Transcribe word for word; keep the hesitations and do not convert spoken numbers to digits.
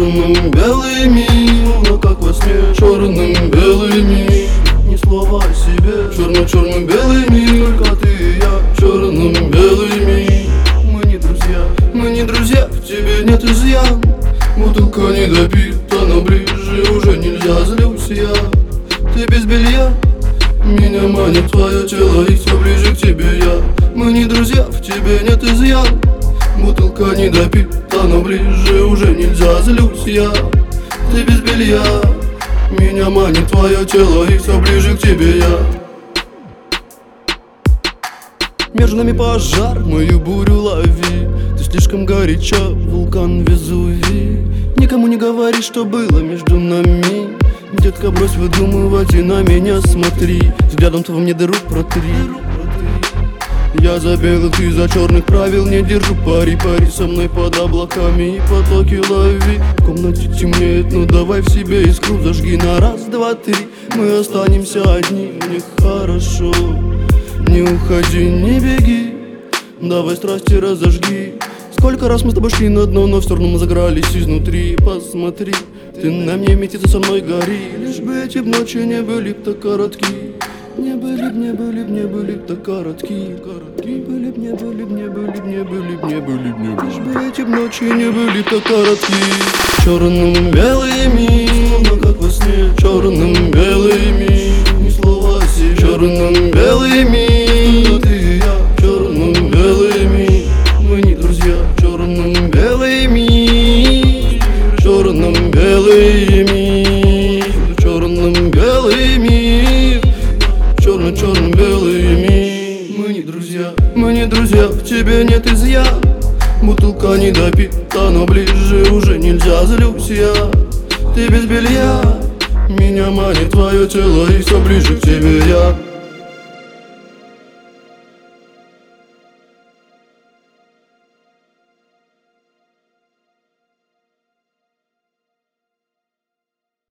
черным-белыми, словно как во сне, черным-белыми. Ни слова о себе, черно-черно-белыми, только ты и я, черным-белыми. Мы не друзья, мы не друзья, в тебе нет изъян. Бутылка не допита, но ближе уже нельзя, злюсь я. Ты без белья, меня манит твое тело, и все ближе к тебе я. Мы не друзья, в тебе нет изъян. Бутылка не допита, но ближе уже нельзя, злюсь я. Ты без белья, меня манит твое тело, и все ближе к тебе я. Между нами пожар, мою бурю лови. Ты слишком горяча, вулкан Везувий. Никому не говори, что было между нами. Детка, брось выдумывать и на меня смотри. Взглядом твоим мне дыру протри. Я за белых, ты за черных, правил не держу пари. Пари со мной под облаками и потоки лови. В комнате темнеет, ну давай в себе искру зажги на раз, два, три. Мы останемся одни, мне хорошо. Не уходи, не беги, давай страсти разожги. Сколько раз мы с тобой шли на дно, но все равно мы загорались изнутри. Посмотри, ты на мне метится, со мной гори. Лишь бы эти ночи не были б так коротки. Не были б, не были б, не были б так коротки. Коротки были б, не были б, не были б, не были б, не были б, не были. Лишь бы эти ночи не были так коротки. Черным-белыми, словно как во сне, черным-белыми. Ни слова о себе, черным-белыми. Ты и я, черным-белыми. Мы не друзья, черным-белыми. Черным-белыми. Черным-белыми. Черно-черно-белыми. Мы не друзья, мы не друзья, в тебе нет изъян. Бутылка не допита, но ближе уже нельзя, злюсь я. Ты без белья, меня манит твое тело, и все ближе к тебе я.